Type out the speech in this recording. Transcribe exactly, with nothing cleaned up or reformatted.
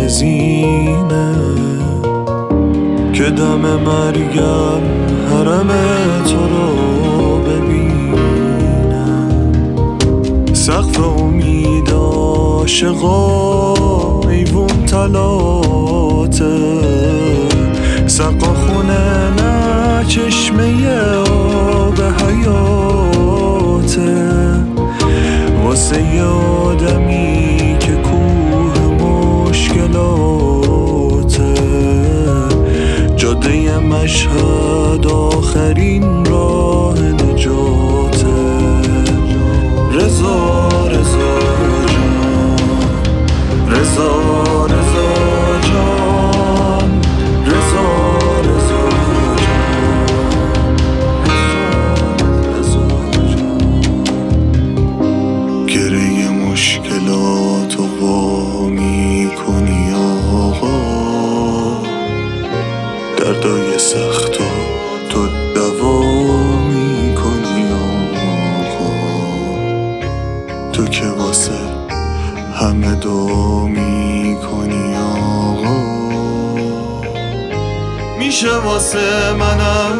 زینه که دم مرگم حرم تو رو ببینه. سقف امید عاشقا ایوون تلاته، سقا خونه نه چشمه آب حیاته. واسه یه آدمی که کوه مشکلاته، جاده مشهد آخرین راه نجاته. رضا رضا جان، رضا رضا جان، رضا رضا جان. گره مشکلات و وا میکنی آقا، دردای سخت و تو دوا میکنی آقا. تو که واسه همه دعا میکنی آقا. میشه واسه منم